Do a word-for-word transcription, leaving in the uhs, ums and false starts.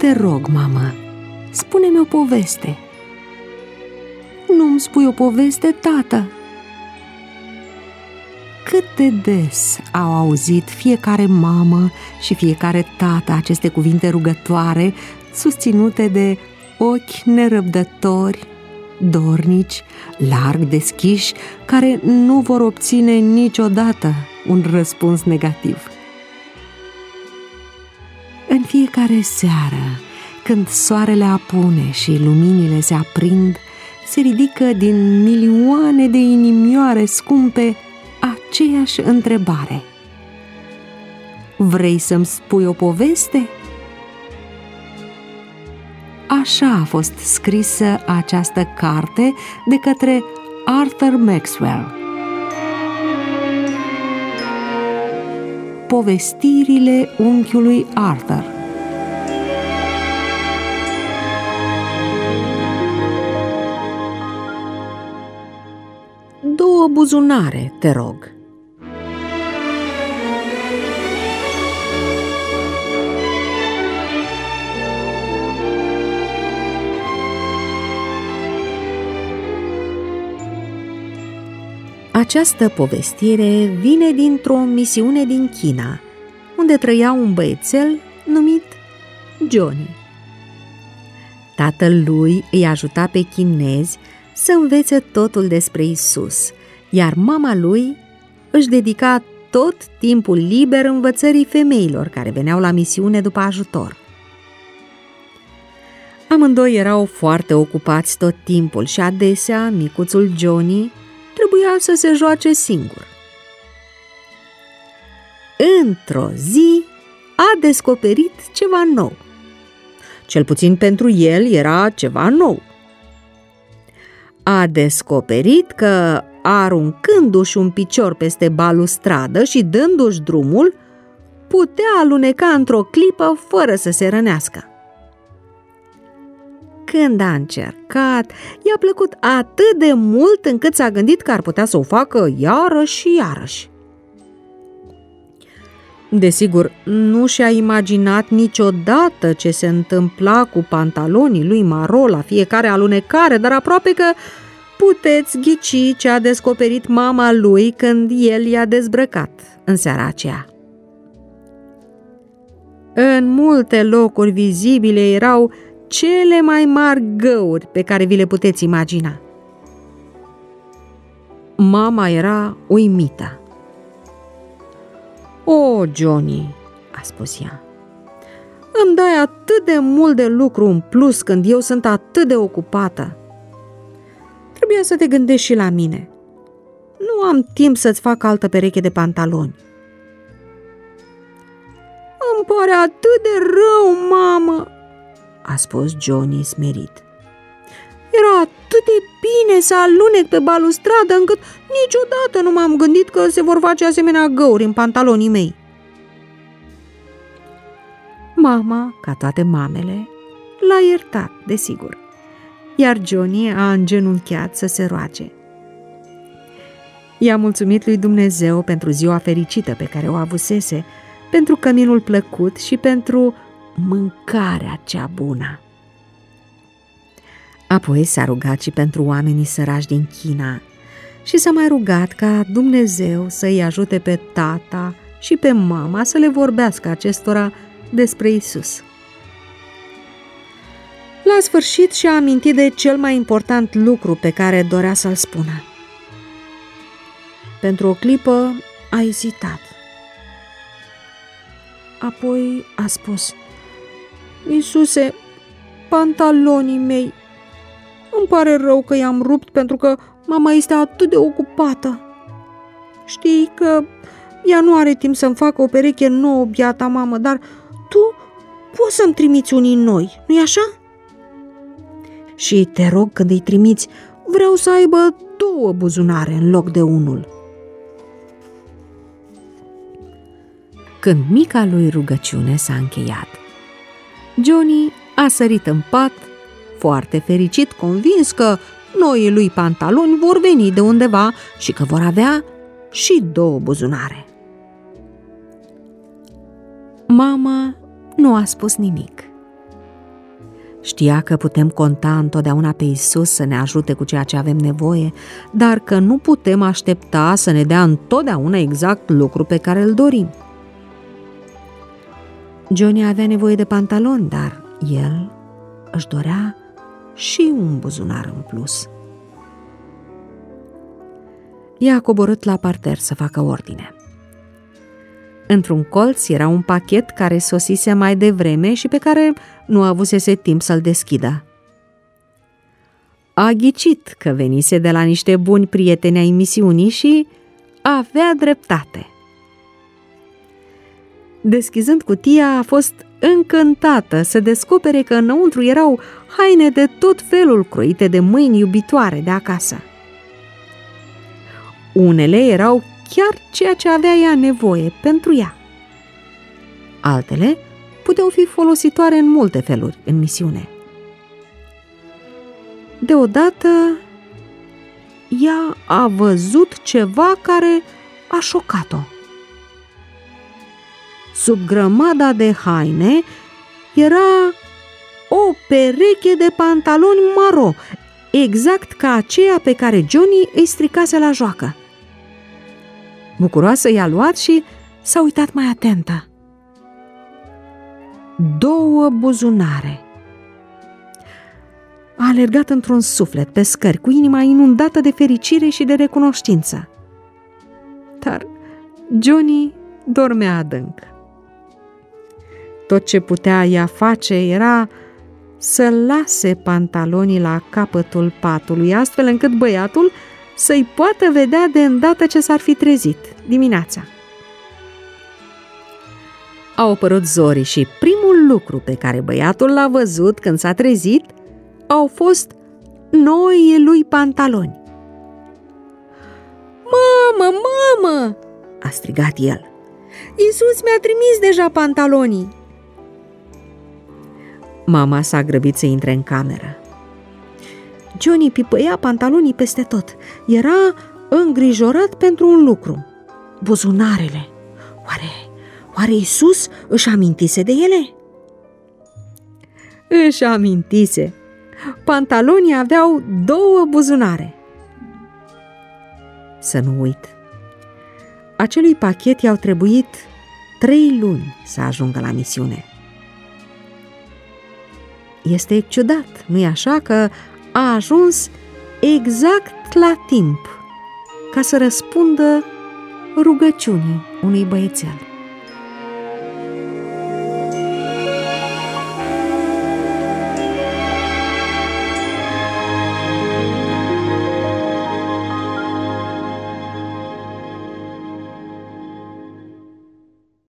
Te rog, mamă, spune-mi o poveste. Nu-mi spui o poveste, tată? Cât de des au auzit fiecare mamă și fiecare tată aceste cuvinte rugătoare, susținute de ochi nerăbdători, dornici, larg deschiși, care nu vor obține niciodată un răspuns negativ. În fiecare seară, când soarele apune și luminile se aprind, se ridică din milioane de inimioare scumpe aceeași întrebare: vrei să-mi spui o poveste? Așa a fost scrisă această carte de către Arthur Maxwell. Povestirile unchiului Arthur. Două buzunare, te rog. Această povestire vine dintr-o misiune din China, unde trăia un băiețel numit Johnny. Tatăl lui îi ajuta pe chinezi să învețe totul despre Isus, iar mama lui își dedica tot timpul liber învățării femeilor care veneau la misiune după ajutor. Amândoi erau foarte ocupați tot timpul și adesea micuțul Johnny trebuia să se joace singur. Într-o zi a descoperit ceva nou. Cel puțin pentru el era ceva nou. A descoperit că, aruncându-și un picior peste balustradă și dându-și drumul, putea aluneca într-o clipă fără să se rănească. Când a încercat, i-a plăcut atât de mult încât s-a gândit că ar putea să o facă iarăși și iarăși. Desigur, nu și-a imaginat niciodată ce se întâmpla cu pantalonii lui maro la fiecare alunecare, dar aproape că puteți ghici ce a descoperit mama lui când el i-a dezbrăcat în seara aceea. În multe locuri vizibile erau cele mai mari găuri pe care vi le puteți imagina. Mama era uimită. "O, Johnny," a spus ea, "îmi dai atât de mult de lucru în plus când eu sunt atât de ocupată. Trebuia să te gândești și la mine. Nu am timp să-ți fac altă pereche de pantaloni." "Îmi pare atât de rău, mamă," a spus Johnny smerit. "Era atât de bine să alunec pe balustradă încât niciodată nu m-am gândit că se vor face asemenea găuri în pantalonii mei." Mama, ca toate mamele, l-a iertat, desigur, iar Johnny a îngenunchiat să se roage. I-a mulțumit lui Dumnezeu pentru ziua fericită pe care o avusese, pentru căminul plăcut și pentru mâncarea cea bună. Apoi s-a rugat și pentru oamenii săraci din China și s-a mai rugat ca Dumnezeu să-i ajute pe tata și pe mama să le vorbească acestora despre Isus. La sfârșit și-a amintit de cel mai important lucru pe care dorea să-l spună. Pentru o clipă a ezitat. Apoi a spus: "Iisuse, pantalonii mei, îmi pare rău că i-am rupt pentru că mama este atât de ocupată. Știi că ea nu are timp să-mi facă o pereche nouă, biata mamă, dar tu poți să-mi trimiți unii noi, nu-i așa? Și te rog, când îi trimiți, vreau să aibă două buzunare în loc de unul." Când mica lui rugăciune s-a încheiat, Johnny a sărit în pat, foarte fericit, convins că noii lui pantaloni vor veni de undeva și că vor avea și două buzunare. Mama nu a spus nimic. Știa că putem conta întotdeauna pe Isus să ne ajute cu ceea ce avem nevoie, dar că nu putem aștepta să ne dea întotdeauna exact lucru pe care îl dorim. Johnny avea nevoie de pantaloni, dar el își dorea și un buzunar în plus. Ea a coborât la parter să facă ordine. Într-un colț era un pachet care sosise mai devreme și pe care nu avusese timp să-l deschidă. A ghicit că venise de la niște buni prieteni ai misiunii și avea dreptate. Deschizând cutia, a fost încântată să descopere că înăuntru erau haine de tot felul croite de mâini iubitoare de acasă. Unele erau chiar ceea ce avea ea nevoie pentru ea. Altele puteau fi folositoare în multe feluri în misiune. Deodată, ea a văzut ceva care a șocat-o. Sub grămada de haine era o pereche de pantaloni maro, exact ca aceea pe care Johnny îi stricase la joacă. Bucuroasă i-a luat și s-a uitat mai atentă. Două buzunare. A alergat într-un suflet pe scări, cu inima inundată de fericire și de recunoștință. Dar Johnny dormea adânc. Tot ce putea ea face era să lase pantalonii la capătul patului, astfel încât băiatul să-i poată vedea de îndată ce s-ar fi trezit dimineața. Au apărut zorii și primul lucru pe care băiatul l-a văzut când s-a trezit au fost noii lui pantaloni. "Mamă, mamă!" a strigat el. "Iisus mi-a trimis deja pantalonii!" Mama s-a grăbit să intre în cameră. Johnny pipăia pantalonii peste tot. Era îngrijorat pentru un lucru: buzunarele. Oare, oare Iisus își amintise de ele? Își amintise. Pantalonii aveau două buzunare. Să nu uit, acelui pachet i-au trebuit trei luni să ajungă la misiune. Este ciudat, nu-i așa, că a ajuns exact la timp ca să răspundă rugăciunii unui băiețel.